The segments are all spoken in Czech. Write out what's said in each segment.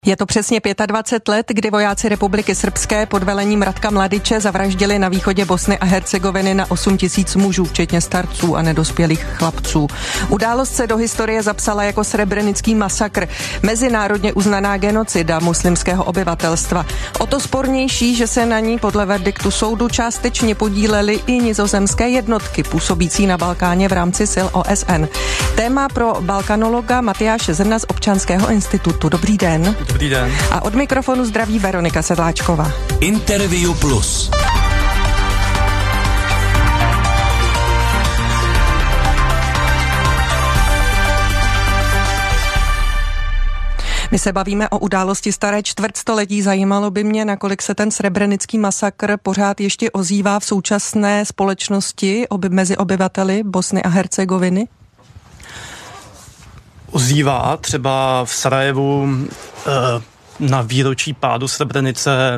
Je to přesně 25 let, kdy vojáci Republiky Srbské pod velením Ratka Mladiče zavraždili na východě Bosny a Hercegoviny na 8 000 mužů, včetně starců a nedospělých chlapců. Událost se do historie zapsala jako srebrenický masakr, mezinárodně uznaná genocida muslimského obyvatelstva. O to spornější, že se na ní podle verdiktu soudu částečně podílely i nizozemské jednotky působící na Balkáně v rámci sil OSN. Téma pro balkanologa Matyáše Zrna z Občanského institutu. Dobrý den. Dobrý den. A od mikrofonu zdraví Veronika Sedláčková. Interview Plus. My se bavíme o události staré čtvrtstoletí. Zajímalo by mě, nakolik se ten srebrenický masakr pořád ještě ozývá v současné společnosti mezi obyvateli Bosny a Hercegoviny? Ozývá třeba v Sarajevu na výročí pádu Srebrenice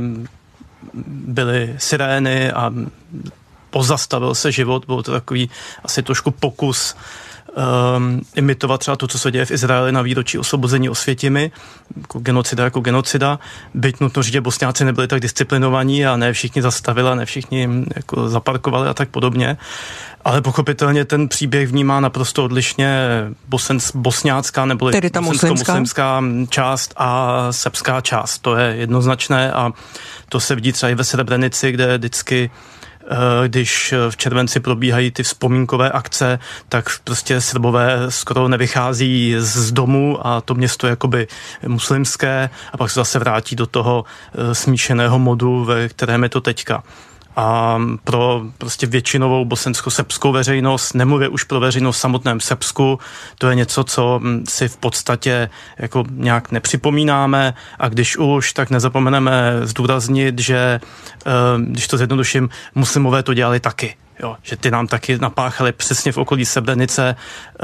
byly sirény a pozastavil se život. Byl to takový asi trošku pokus imitovat třeba to, co se děje v Izraeli na výročí osvobození Osvětimi, jako genocida. Byť nutno říct, že Bosňáci nebyli tak disciplinovaní a ne všichni zastavili a ne všichni jako zaparkovali a tak podobně. Ale pochopitelně ten příběh vnímá naprosto odlišně bosňácká nebo bosensko-muslimská část a srbská část. To je jednoznačné a to se vidí třeba i ve Srebrenici, kde vždycky když v červenci probíhají ty vzpomínkové akce, tak prostě Srbové skoro nevychází z domu a to město je jakoby muslimské a pak se zase vrátí do toho smíšeného modu, ve kterém je to teďka. A pro prostě většinovou bosensko-srbskou veřejnost, nemluvě už pro veřejnost v samotném Srbsku, to je něco, co si v podstatě jako nějak nepřipomínáme a když už, tak nezapomeneme zdůraznit, že, když to zjednoduším, muslimové to dělali taky. Jo, že ty nám taky napáchali přesně v okolí Srebrenice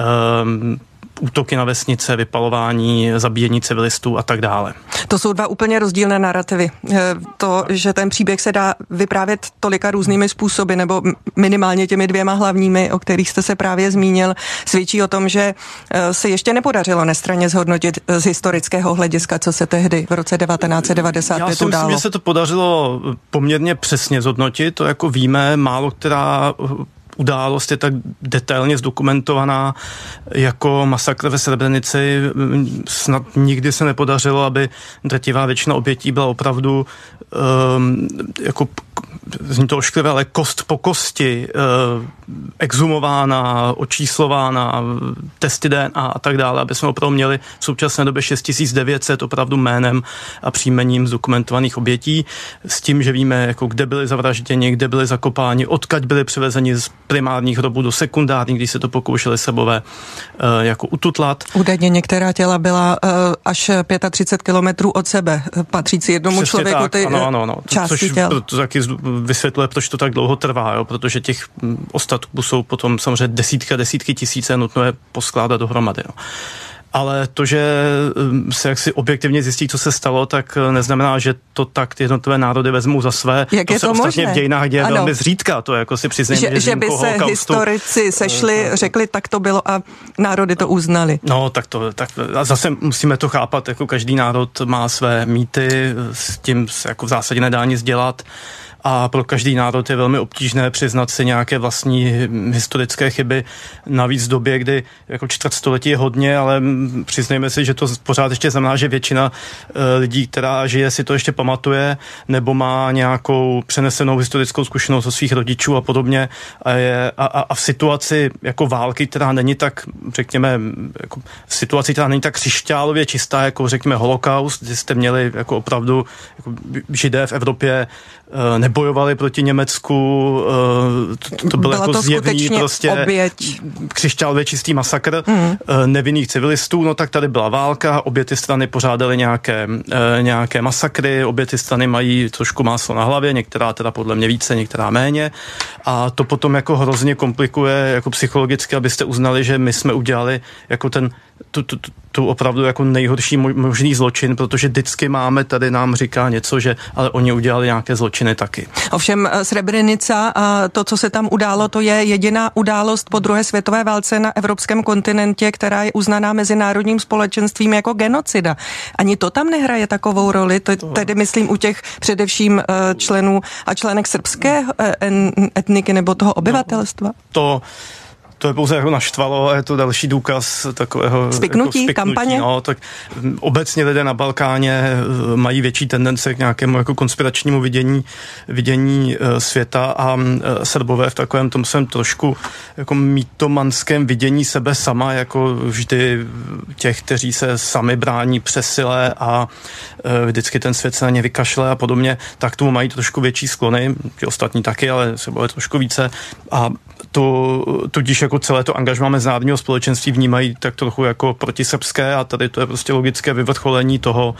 útoky na vesnice, vypalování, zabíjení civilistů a tak dále. To jsou dva úplně rozdílné narrativy. To, že ten příběh se dá vyprávět tolika různými způsoby, nebo minimálně těmi dvěma hlavními, o kterých jste se právě zmínil, svědčí o tom, že se ještě nepodařilo nestranně zhodnotit z historického hlediska, co se tehdy v roce 1995 událo. Já si myslím, že se to podařilo poměrně přesně zhodnotit, to jako víme, málo která událost je tak detailně zdokumentovaná jako masakr ve Srebrenici. Snad nikdy se nepodařilo, aby drtivá většina obětí byla opravdu jako zní to ošklivé, ale kost po kosti exhumována, očíslována, testy DNA a tak dále, aby jsme opravdu měli v současné době 6900 opravdu jménem a příjmením zdokumentovaných obětí, s tím, že víme, jako kde byli zavražděni, kde byli zakopáni, odkud byli převezeni z primárních hrobů do sekundárních, když se to pokoušeli Srbové jako ututlat. Údajně některá těla byla až 35 kilometrů od sebe, patřící jednomu přesně člověku tak, ty části těl. To taky vysvětluje, proč to tak dlouho trvá, jo? Protože těch ostatků jsou potom samozřejmě desítky tisíce, nutno je poskládat dohromady. Jo? Ale to, že se jaksi objektivně zjistí, co se stalo, tak neznamená, že to tak ty jednotlivé národy vezmou za své. Jak je se to ostatně možné? V dějinách děje velmi zřídka, to jako si přiznejme, že by se holokaustu historici sešli, řekli, tak to bylo a národy to uznali. No, tak a zase musíme to chápat, jako každý národ má své mýty, s tím se jako v zásadě nedá nic dělat. A pro každý národ je velmi obtížné přiznat si nějaké vlastní historické chyby. Navíc v době, kdy jako čtvrtstoletí je hodně, ale přiznejme si, že to pořád ještě znamená, že většina lidí, která žije, si to ještě pamatuje, nebo má nějakou přenesenou historickou zkušenost od svých rodičů a podobně. A v situaci jako války, která není tak, řekněme, jako v situaci, která není tak křišťálově čistá, jako řekněme holokaust, kdy jste měli jako opravdu jako Židé v Evropě nebojovali proti Německu, to byl jako zjevný prostě křišťálově čistý masakr nevinných civilistů, no tak tady byla válka, obě ty strany pořádaly nějaké masakry, obě ty strany mají trošku máslo na hlavě, některá teda podle mě více, některá méně a to potom jako hrozně komplikuje jako psychologicky, abyste uznali, že my jsme udělali jako ten tu opravdu jako nejhorší možný zločin, protože vždycky máme, tady nám říká něco, že ale oni udělali nějaké zločiny taky. Ovšem Srebrenica a to, co se tam událo, to je jediná událost po druhé světové válce na evropském kontinentě, která je uznaná mezinárodním společenstvím jako genocida. Ani to tam nehraje takovou roli, tedy myslím u těch především členů a členek srbské etniky nebo toho obyvatelstva? To je pouze jako naštvalo a je to další důkaz takového spiknutí, kampaně. No, tak obecně lidé na Balkáně mají větší tendence k nějakému jako konspiračnímu vidění světa a Srbové v takovém tom svém trošku jako mýtomanském vidění sebe sama, jako vždy těch, kteří se sami brání přesile a vždycky ten svět se na ně vykašle a podobně, tak tomu mají trošku větší sklony, ty ostatní taky, ale Srbové trošku více a tudíž jako celé to angažmá mezinárodního společenství vnímají tak trochu jako protisrbské a tady to je prostě logické vyvrcholení toho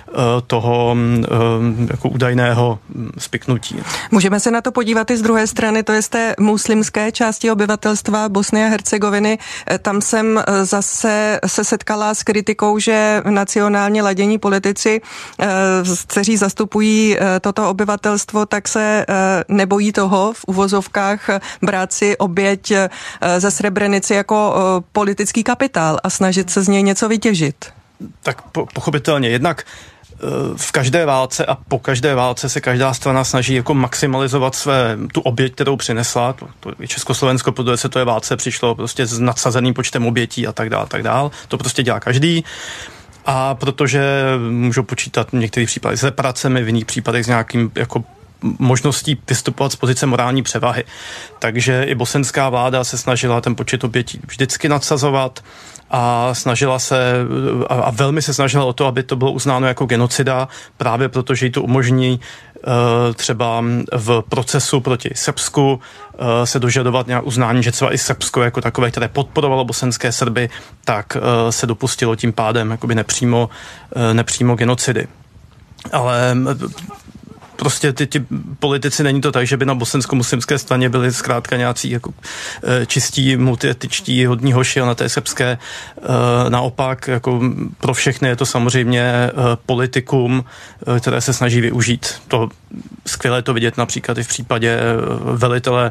jako údajného spiknutí. Můžeme se na to podívat i z druhé strany, to je z té muslimské části obyvatelstva Bosny a Hercegoviny. Tam jsem zase se setkala s kritikou, že nacionálně ladění politici, kteří zastupují toto obyvatelstvo, tak se nebojí toho v uvozovkách brát si oběť ze Srebrenici jako politický kapitál a snažit se z něj něco vytěžit. Tak pochopitelně. Jednak v každé válce a po každé válce se každá strana snaží jako maximalizovat tu oběť, kterou přinesla. To Československo po druhé světové válce přišlo prostě s nadsazeným počtem obětí a tak dál. To prostě dělá každý. A protože můžou počítat v některých případech s reparacemi, v jiných případech s nějakým jako možností vystupovat z pozice morální převahy. Takže i bosenská vláda se snažila ten počet obětí vždycky nadsazovat a snažila se a velmi se snažila o to, aby to bylo uznáno jako genocida, právě protože jí to umožní třeba v procesu proti Srbsku se dožadovat nějak uznání, že třeba i Srbsko jako takové, které podporovalo bosenské Srby, tak se dopustilo tím pádem jakoby nepřímo genocidy. Ale prostě ty politici, není to tak, že by na bosensko-muslimské straně byli zkrátka nějací jako čistí, multietičtí, hodní hoši a na té srbské naopak jako pro všechny je to samozřejmě politikum, které se snaží využít. To skvěle to vidět například i v případě velitele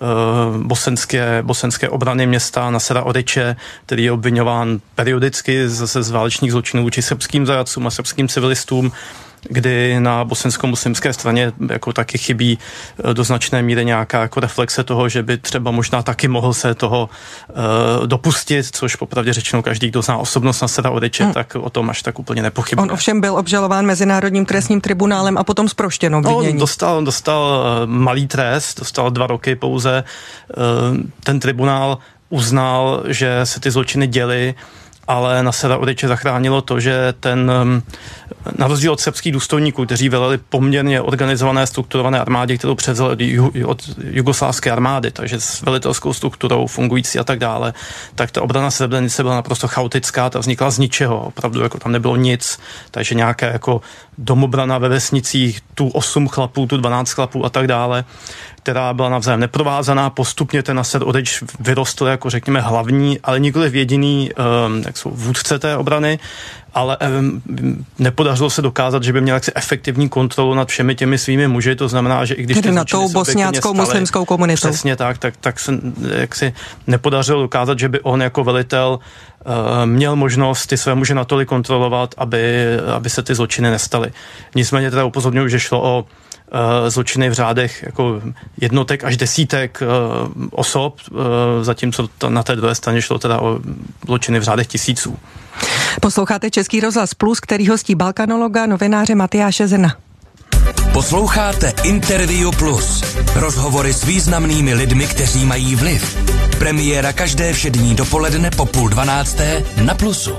bosenské obrany města Nasera Oriče, který je obviňován periodicky zase z válečných zločinů vůči srbským zajatcům a srbským civilistům, kdy na bosensko-muslimské straně jako taky chybí do značné míry nějaká jako reflexe toho, že by třeba možná taky mohl se toho dopustit, což popravdě řečeno každý, kdo zná osobnost Nasera Oriče, tak o tom až tak úplně nepochybuje. On ovšem byl obžalován Mezinárodním trestním tribunálem a potom zproštěn obvinění. On dostal malý trest, dostal 2 roky pouze. Ten tribunál uznal, že se ty zločiny děly, ale Nasera Oriče zachránilo to, že na rozdíl od srbských důstojníků, kteří veleli poměrně organizované strukturované armádě, kterou převzali od jugoslávské armády, takže s velitelskou strukturou fungující a tak dále, tak ta obrana Srebrenice byla naprosto chaotická, ta vznikla z ničeho, opravdu jako tam nebylo nic, takže nějaká jako domobrana ve vesnicích, tu 8 chlapů, tu 12 chlapů a tak dále, která byla navzájem neprovázaná, postupně ten Naser Orič vyrostl jako řekněme hlavní, ale nikoliv jediný vůdce té obrany, ale nepodařilo se dokázat, že by měl jaksi efektivní kontrolu nad všemi těmi svými muži, to znamená, že i když tedy nad tou bosňáckou muslimskou komunitou. Přesně tak se jaksi nepodařilo dokázat, že by on jako velitel měl možnost ty své muže natolik kontrolovat, aby se ty zločiny nestaly. Nicméně teda upozorňuji, že šlo o zločiny v řádech jako jednotek až desítek osob, zatímco na té druhé straně šlo teda o zločiny v řádech tisíců. Posloucháte Český rozhlas Plus, který hostí balkanologa, novináře Matyáše Zena. Posloucháte Interview Plus. Rozhovory s významnými lidmi, kteří mají vliv. Premiéra každé všední dopoledne po 11:30 na Plusu.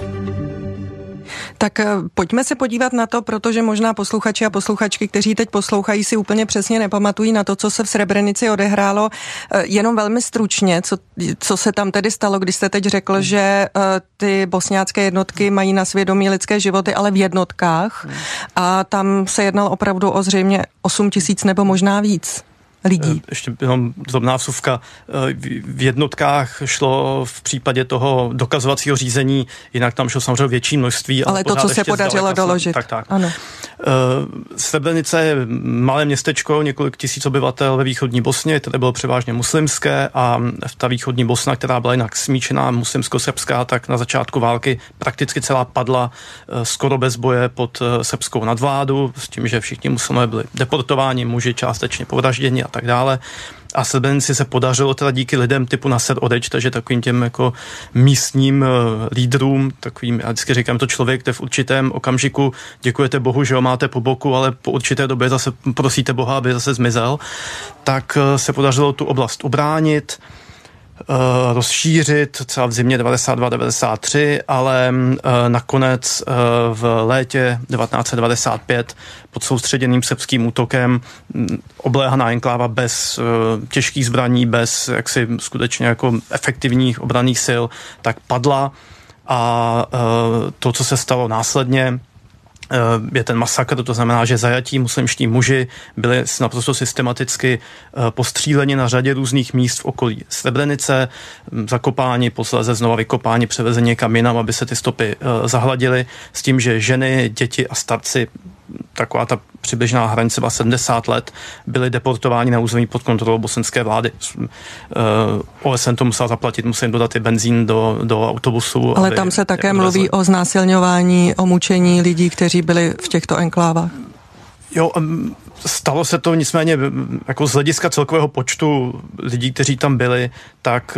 Tak pojďme se podívat na to, protože možná posluchači a posluchačky, kteří teď poslouchají, si úplně přesně nepamatují na to, co se v Srebrenici odehrálo. Jenom velmi stručně, co se tam tedy stalo, když jste teď řekl, že ty bosňácké jednotky mají na svědomí lidské životy, ale v jednotkách a tam se jednalo opravdu o zřejmě 8 000 nebo možná víc. lidí. Ještě jenom drobná vsuvka. V jednotkách šlo v případě toho dokazovacího řízení, jinak tam šlo samozřejmě větší množství. Ale to, co se podařilo doložit. Tak. Ano. Srebrenice je malé městečko, několik tisíc obyvatel ve východní Bosně, které bylo převážně muslimské a ta východní Bosna, která byla jinak smíčená muslimsko-srbská, tak na začátku války prakticky celá padla skoro bez boje pod srbskou nadvládu, s tím, že všichni muslimové byli deportováni, muži částečně povražděni a tak dále. A Srebrenici se podařilo teda díky lidem typu Nasser Odeč, takže takovým těm jako místním lídrům, takovým, já vždycky říkám, to člověk, který v určitém okamžiku děkujete Bohu, že ho máte po boku, ale po určité době zase prosíte Boha, aby zase zmizel, tak se podařilo tu oblast ubránit, rozšířit třeba v zimě 92-93, ale nakonec v létě 1995 pod soustředěným srbským útokem obléhaná enkláva bez těžkých zbraní, bez jaksi skutečně jako efektivních obranných sil, tak padla a to, co se stalo následně, je ten masakr, to znamená, že zajatí muslimští muži byli naprosto systematicky postříleni na řadě různých míst v okolí Srebrenice, zakopáni, posléze znova vykopáni, převezeni někam jinam, aby se ty stopy zahladily, s tím, že ženy, děti a starci, taková ta přibližná hranice 70 let, byli deportováni na území pod kontrolou bosenské vlády. OSN to musela zaplatit, museli dodat i benzín do autobusu. Ale tam se také mluví o znásilňování, o mučení lidí, kteří byli v těchto enklávách. Jo, stalo se to nicméně jako z hlediska celkového počtu lidí, kteří tam byli, tak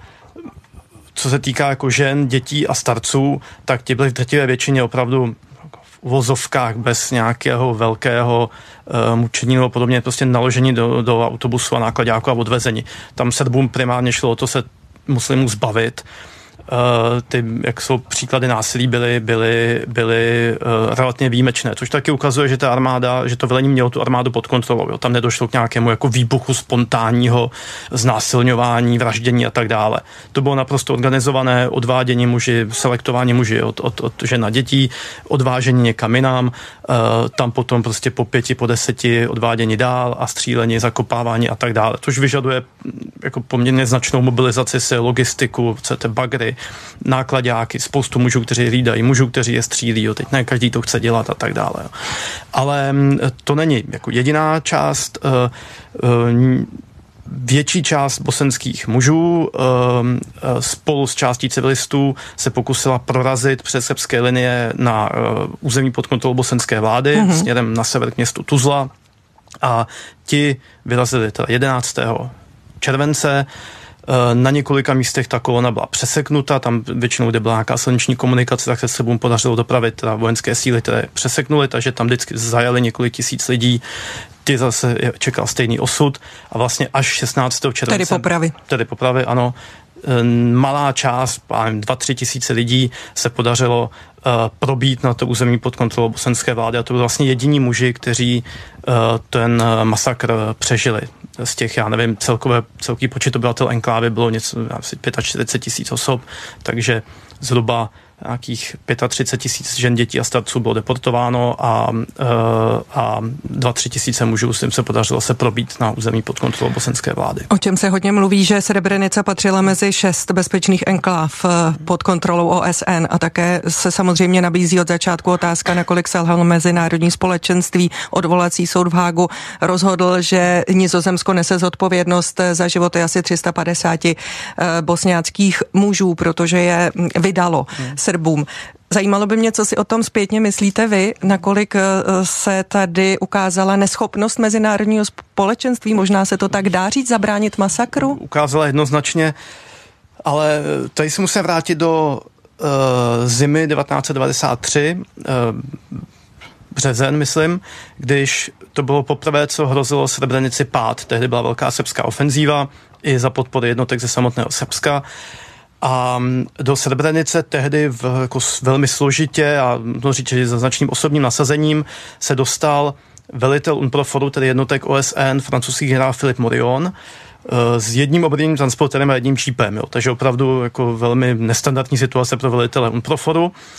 co se týká jako žen, dětí a starců, tak ti byli v drtivé většině opravdu uvozovkách bez nějakého velkého mučení nebo podobně, prostě naložení do autobusu a nákladáku a odvezení. Tam Srbům primárně šlo o to se muslimů zbavit. Ty, jak jsou příklady násilí, byly relativně výjimečné, což taky ukazuje, že ta armáda, že to velení mělo tu armádu pod kontrolou. Jo. Tam nedošlo k nějakému jako výbuchu spontánního znásilňování, vraždění a tak dále. To bylo naprosto organizované odvádění muži, selektování muži od žen a dětí, odvážení někam jinam, tam potom prostě po 5, po 10 odvádění dál a střílení, zakopávání a tak dále. Což vyžaduje jako poměrně značnou mobilizaci sil, logistiku, chcete bagry, nákladáky, spoustu mužů, kteří hlídají, mužů, kteří je střílí, jo. Teď ne každý to chce dělat a tak dále. Jo. Ale to není jako jediná část. Větší část bosenských mužů spolu s částí civilistů se pokusila prorazit přes srbské linie na území pod kontrolou bosenské vlády směrem na sever k městu Tuzla a ti vyrazili teda 11. července. Na několika místech ta kolona byla přeseknuta, tam většinou, kde byla nějaká silniční komunikace, tak se sebou podařilo dopravit teda vojenské síly, které přeseknuly, takže tam vždycky zajali několik tisíc lidí. Ty zase čekal stejný osud a vlastně až 16. července. Tedy popravy, ano. Malá část, 2-3 tisíce lidí se podařilo probít na to území pod kontrolou bosenské vlády a to byli vlastně jediní muži, kteří ten masakr přežili. Z těch, já nevím, celkový počet obyvatel enklávy bylo něco asi 45 tisíc osob, takže zhruba nějakých 35 tisíc žen, dětí a starců bylo deportováno a 2-3 tisíce mužů s tím se podařilo se probít na území pod kontrolou bosenské vlády. O čem se hodně mluví, že Srebrenica patřila mezi 6 bezpečných enkláv pod kontrolou OSN a také se samozřejmě nabízí od začátku otázka, nakolik selhalo mezinárodní společenství. Odvolací soud v Hágu rozhodl, že Nizozemsko nese zodpovědnost za životy asi 350 bosňáckých mužů, protože je vydalo Srbům. Zajímalo by mě, co si o tom zpětně myslíte vy, nakolik se tady ukázala neschopnost mezinárodního společenství, možná se to tak dá říct, zabránit masakru? Ukázala jednoznačně, ale tady se musím vrátit do zimy 1993, březen, myslím, když to bylo poprvé, co hrozilo Srebrenici pád. Tehdy byla velká srbská ofenzíva i za podpory jednotek ze samotného Srbska. A do Srebrenice tehdy jako velmi složitě a říct, že za značným osobním nasazením se dostal velitel UNPROFORu, tedy jednotek OSN, francouzský generál Philippe Morillon, s jedním obranným transportérem a jedním čípem. Jo. Takže opravdu jako velmi nestandardní situace pro velitele UNPROFORu.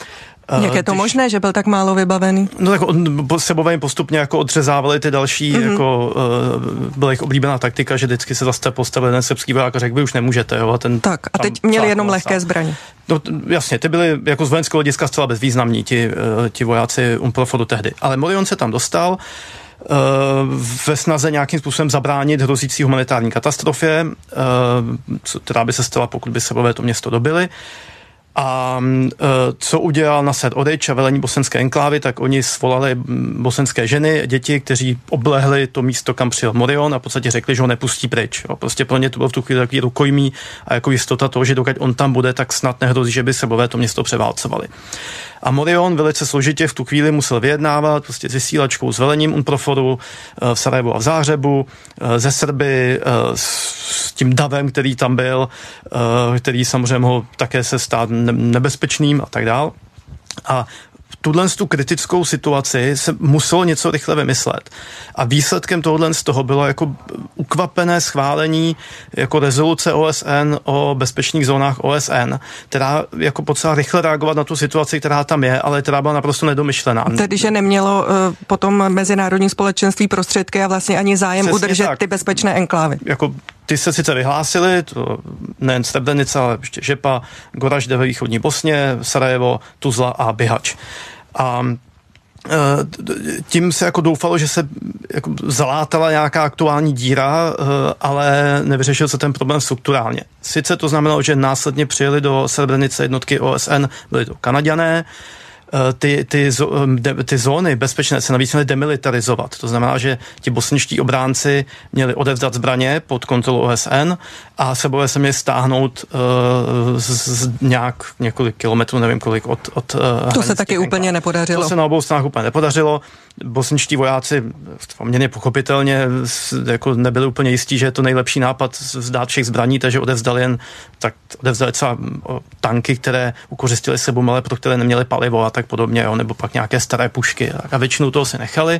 Jak je to možné, že byl tak málo vybavený? No tak sebové jim postupně jako odřezávali ty další, jako byla jich oblíbená taktika, že vždycky se zase postavil ten srbský voják a řekl, vy už nemůžete, jo. Tak a teď měli jenom lehké zbraně. No jasně, ty byli jako z vojenského hlediska zcela bezvýznamní, ti vojáci UNPROFORu tehdy. Ale Morion se tam dostal ve snaze nějakým způsobem zabránit hrozící humanitární katastrofě, která by se stala, pokud by Srbové to město dobili. A co udělal Nasser Orić a velení bosenské enklávy, tak oni svolali bosenské ženy, děti, kteří oblehli to místo, kam přijel Morion a v podstatě řekli, že ho nepustí pryč. Jo. Prostě pro ně to bylo v tu chvíli takový rukojmí a jako jistota toho, že dokud on tam bude, tak snad nehrozí, že by Srbové to město převálcovali. A Morion velice složitě v tu chvíli musel vyjednávat prostě s vysílačkou, s velením UNPROFORu v Sarajevu a v Záhřebu, ze Srby, s tím davem, který tam byl, který samozřejmě mohl také se stát nebezpečným a tak dál. A tu kritickou situaci se muselo něco rychle vymyslet. A výsledkem tohohle z toho bylo jako ukvapené schválení jako rezoluce OSN o bezpečných zónách OSN, která jako potřeba rychle reagovat na tu situaci, která tam je, ale která byla naprosto nedomyšlená. Tedy, že nemělo potom mezinárodní společenství prostředky a vlastně ani zájem přesně udržet tak. Ty bezpečné enklávy. Jako ty se sice vyhlásili, to nejen Srebrenica, ale ještě Žepa, Goražde ve východní Bosně, Sarajevo, Tuzla a Bihač. A tím se jako doufalo, že se jako zalátala nějaká aktuální díra, ale nevyřešil se ten problém strukturálně. Sice to znamenalo, že následně přijeli do Srebrenice jednotky OSN, byly to Kanaďané, ty zóny bezpečné se navíc měly demilitarizovat. To znamená, že ti bosničtí obránci měli odevzdat zbraně pod kontrolu OSN a Srbové se měli stáhnout několik kilometrů, nevím kolik, od to se taky úplně nepodařilo. To se na obou stranách úplně nepodařilo. Bosničtí vojáci poměrně pochopitelně jako nebyli úplně jistí, že je to nejlepší nápad vzdát všech zbraní, takže odevzdali třeba tanky, které ukořistily Srbům, ale pro které neměly palivo a tak podobně, jo, nebo pak nějaké staré pušky a většinu toho si nechali.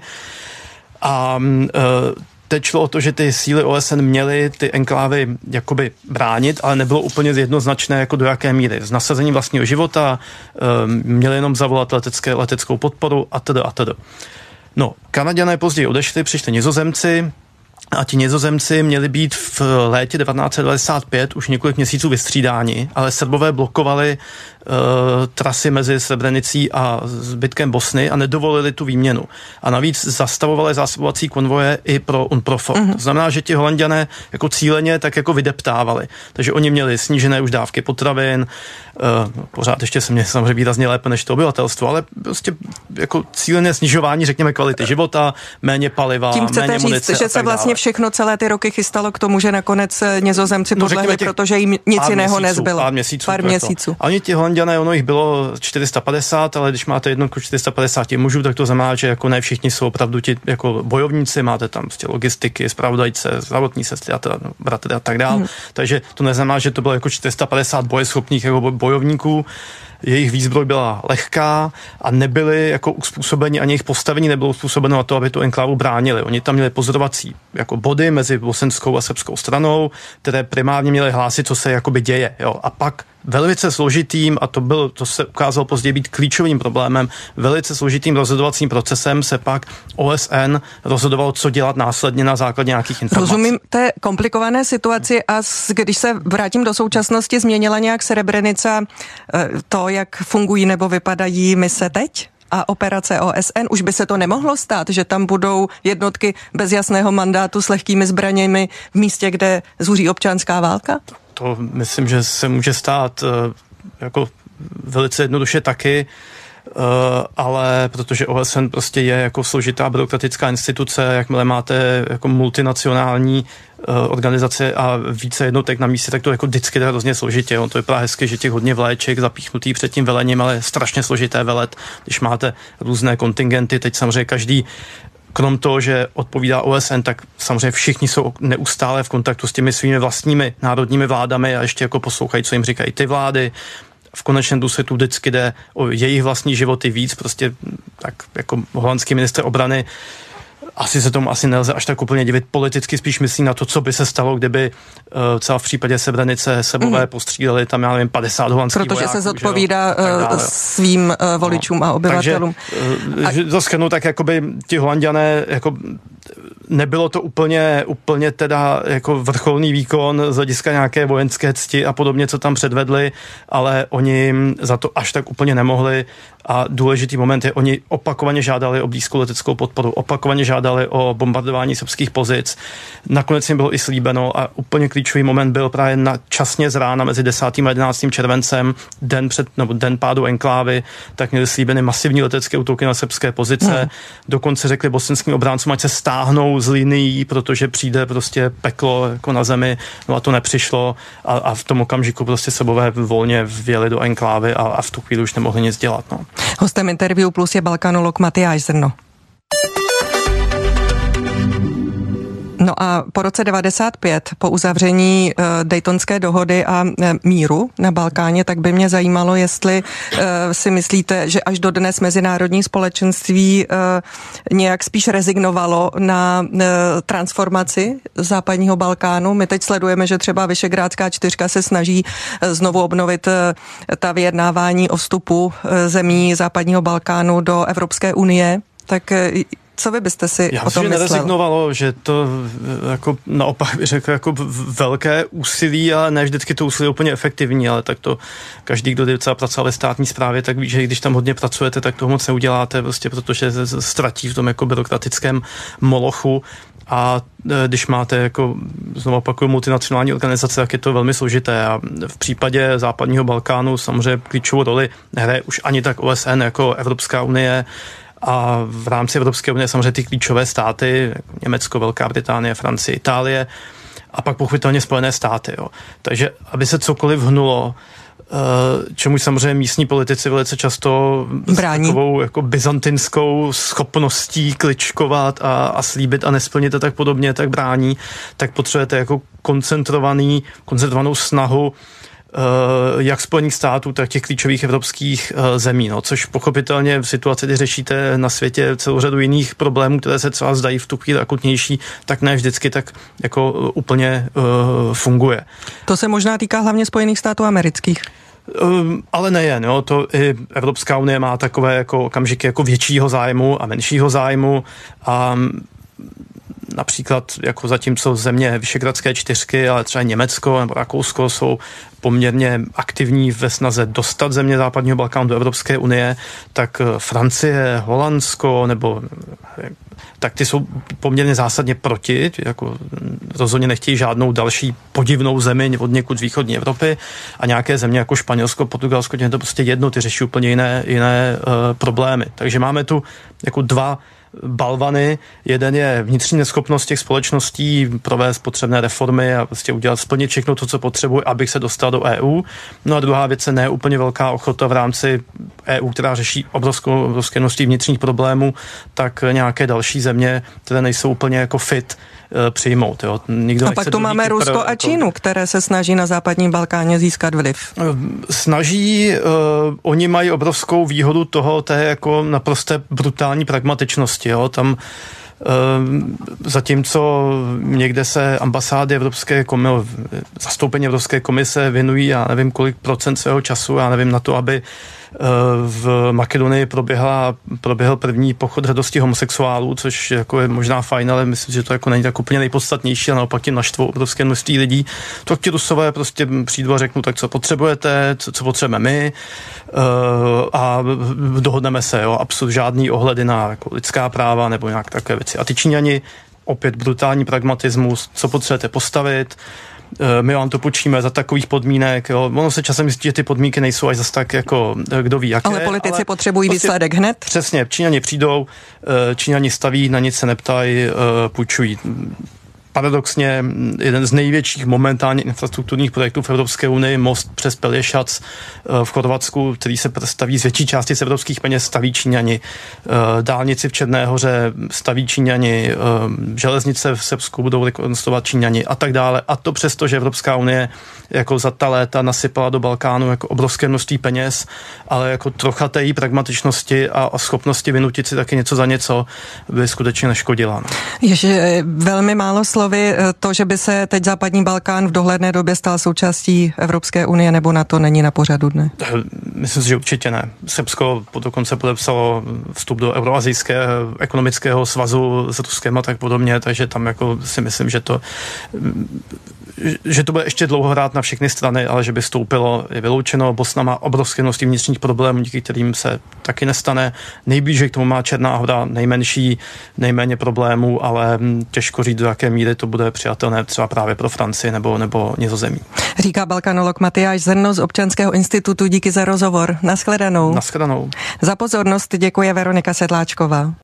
A teď šlo o to, že ty síly OSN měly ty enklávy jakoby bránit, ale nebylo úplně jednoznačné, jako do jaké míry. Z nasazení vlastního života měli jenom zavolat leteckou podporu a tedy. No, Kanaďané později odešli, přišli Nizozemci a ti Nizozemci měli být v létě 1995 už několik měsíců vystřídáni, ale Srbové blokovali trasy mezi Srebrenicí a zbytkem Bosny a nedovolili tu výměnu. A navíc zastavovali zásobovací konvoje i pro UNPROFOR. To znamená, že ti Holanďané jako cíleně tak jako vydeptávali. Takže oni měli snížené už dávky potravin, pořád ještě se mě samozřejmě výrazně lépe než to obyvatelstvo, ale prostě jako cílené snižování, řekněme, kvality života, méně paliva, tím méně munice. Tím chcete říct, že se vlastně všechno celé ty roky chystalo k tomu, že nakonec Nizozemci podlehli, protože jim nic jiného nezbylo. Pár měsíců. A oni ti Holanďané, ono jich bylo 450, ale když máte jednotku 450 mužů, tak to znamená, že jako ne všichni jsou opravdu ti jako bojovníci, máte tam logistiky, zpravodajce, zdravotní sestry a bratry a tak dále. Takže to neznamená, že to bylo jako 450 bojeschopných jako bojovníků. Jejich výzbroj byla lehká a nebyli jako uspůsobeni, ani jejich postavení nebylo uspůsobeno na to, aby tu enklávu bránili. Oni tam měli pozorovací jako body mezi bosenskou a srbskou stranou, které primárně měly hlásit, co se jakoby děje. Jo. A pak velice složitým, a to se ukázalo později být klíčovým problémem, velice složitým rozhodovacím procesem se pak OSN rozhodovalo, co dělat následně na základě nějakých informací. Rozumím té komplikované situaci a když se vrátím do současnosti, změnila nějak Srebrenica to, jak fungují nebo vypadají mise teď? A operace OSN, už by se to nemohlo stát, že tam budou jednotky bez jasného mandátu s lehkými zbraněmi v místě, kde zuří občanská válka? To myslím, že se může stát jako velice jednoduše taky, ale protože OSN prostě je jako složitá byrokratická instituce, jakmile máte jako multinacionální organizace a více jednotek na místě, tak to jako vždycky je hrozně složitě. On to vypadá hezky, že těch hodně vléček zapíchnutý před tím velením, ale strašně složité velet, když máte různé kontingenty, teď samozřejmě každý krom toho, že odpovídá OSN, tak samozřejmě všichni jsou neustále v kontaktu s těmi svými vlastními národními vládami a ještě jako poslouchají, co jim říkají ty vlády. V konečném důsledku vždycky jde o jejich vlastní životy víc, prostě tak jako holandský ministr obrany asi se tomu nelze až tak úplně divit. Politicky spíš myslí na to, co by se stalo, kdyby třeba v případě Srebrenice sebové postřídali tam, já nevím, 50 holandských vojáků. Protože se zodpovídá svým voličům a obyvatelům. Takže to shrnu, tak jakoby ti Holanďané, jako nebylo to úplně teda jako vrcholný výkon z hlediska nějaké vojenské cti a podobně, co tam předvedli, ale oni za to až tak úplně nemohli a důležitý moment je, oni opakovaně žádali o blízkou leteckou podporu, opakovaně žádali o bombardování srbských pozic. Nakonec jim bylo i slíbeno a úplně klíčový moment byl právě časně z rána mezi 10. a 11. červencem, den pádu enklávy, tak měli slíbeny masivní letecké útoky na srbské pozice. Dokonce řekli bosenským obráncům, ať se stáhnou z linií, protože přijde prostě peklo jako na zemi, no a to nepřišlo a v tom okamžiku prostě Srbové volně vjeli do enklávy a v tu chvíli už nemohli nic dělat. No. Hostem Interview Plus je balkanolog Matyáš Zrno. No a po roce 95, po uzavření Daytonské dohody a míru na Balkáně, tak by mě zajímalo, jestli si myslíte, že až dodnes mezinárodní společenství nějak spíš rezignovalo na transformaci západního Balkánu. My teď sledujeme, že třeba Visegrádská čtyřka se snaží znovu obnovit ta vyjednávání o vstupu zemí západního Balkánu do Evropské unie. Tak co vy byste si o tom myslel? Nerezignovalo, že to jako naopak bych řekl jako velké úsilí, ale ne vždycky to úsilí je úplně efektivní, ale tak to každý, kdo třeba pracoval ve státní správě, tak ví, že když tam hodně pracujete, tak toho moc neuděláte, prostě protože se ztratí v tom jako byrokratickém molochu. A když máte, jako znovu opakuju, multinacionální organizace, tak je to velmi složité a v případě západního Balkánu samozřejmě klíčovou roli nehraje už ani tak OSN jako Evropská unie a v rámci Evropské unie samozřejmě ty klíčové státy, jako Německo, Velká Británie, Francie, Itálie a pak pochopitelně Spojené státy. Jo. Takže aby se cokoliv hnulo, čemu samozřejmě místní politici velice často brání. S takovou jako byzantinskou schopností kličkovat a slíbit a nesplnit a tak podobně, tak brání, tak potřebujete jako koncentrovanou snahu jak Spojených států, tak těch klíčových evropských zemí, no, což pochopitelně v situaci, kdy řešíte na světě celou řadu jiných problémů, které se třeba zdají v tu chvíli akutnější, tak ne vždycky tak jako úplně funguje. To se možná týká hlavně Spojených států amerických. Ale nejen, jo, to i Evropská unie má takové jako okamžiky jako většího zájmu a menšího zájmu a například jako zatímco země Visegradské čtyřky, ale třeba Německo nebo Rakousko jsou poměrně aktivní ve snaze dostat země západního Balkánu do Evropské unie, tak Francie, Holandsko nebo tak ty jsou poměrně zásadně proti, jako rozhodně nechtějí žádnou další podivnou zemi od někud z východní Evropy a nějaké země jako Španělsko, Portugalsko, těm to prostě jedno, ty řeší úplně jiné problémy. Takže máme tu jako dva balvany. Jeden je vnitřní neschopnost těch společností provést potřebné reformy a prostě splnit všechno to, co potřebuje, abych se dostal do EU. No a druhá věc je ne úplně velká ochota v rámci EU, která řeší obrovské množství vnitřních problémů, tak nějaké další země, které nejsou úplně jako fit, přijmout. Jo. A pak tu máme Rusko a Čínu, které se snaží na západním Balkáně získat vliv. Snaží, oni mají obrovskou výhodu toho, té jako naprosté brutální pragmatičnosti. Jo. Tam zatímco někde se ambasády zastoupení Evropské komise věnují, já nevím kolik procent svého času, já nevím na to, aby v Makedonii proběhl první pochod hrdosti homosexuálů, což jako je možná fajn, ale myslím, že to jako není tak úplně nejpodstatnější a naopak tím naštvou obrovské množství lidí. To ti Rusové prostě přijdou a řeknou, tak co potřebujete, co potřebujeme my a dohodneme se, jo, absolutně žádný ohledy na jako lidská práva nebo nějak takové věci. A ty Číňani, opět brutální pragmatismus, co potřebujete postavit, my vám to počíme za takových podmínek. Jo. Ono se časem myslí, že ty podmínky nejsou až zase tak jako kdo ví jaké. Ale politici potřebují prostě výsledek hned? Přesně, Číňani přijdou, Číňani staví, na nic se neptají, půjčují paradoxně jeden z největších momentálně infrastrukturních projektů v Evropské unii, most přes Pelješac v Chorvatsku, který se staví z větší části z evropských peněz, staví Číňani. Dálnici v Černé Hoře staví Číňani, železnice v Srbsku budou rekonstruovat Číňani a tak dále. A to přesto, že Evropská unie jako za ta léta nasypala do Balkánu jako obrovské množství peněz, ale jako trocha té její pragmatičnosti a schopnosti vynutit si taky něco za něco by skutečně neškodila. No. Ještě velmi málo slovy, to, že by se teď západní Balkán v dohledné době stal součástí Evropské unie nebo NATO, není na pořadu dne? Myslím si, že určitě ne. Srbsko dokonce podepsalo vstup do Euroazijského ekonomického svazu s Ruskem a tak podobně, takže tam jako si myslím, že to bude ještě dlouho hrát na všechny strany, ale že by vstoupilo, je vyloučeno. Bosna má obrovské množství vnitřních problémů, díky kterým se taky nestane. Nejblíže k tomu má Černá Hora, nejméně problémů, ale těžko říct, do jaké míry to bude přijatelné třeba právě pro Francii nebo Nizozemí. Říká balkanolog Matyáš Zrno z Občanského institutu. Díky za rozhovor. Nashledanou. Nashledanou. Za pozornost děkuje Veronika Sedláčková.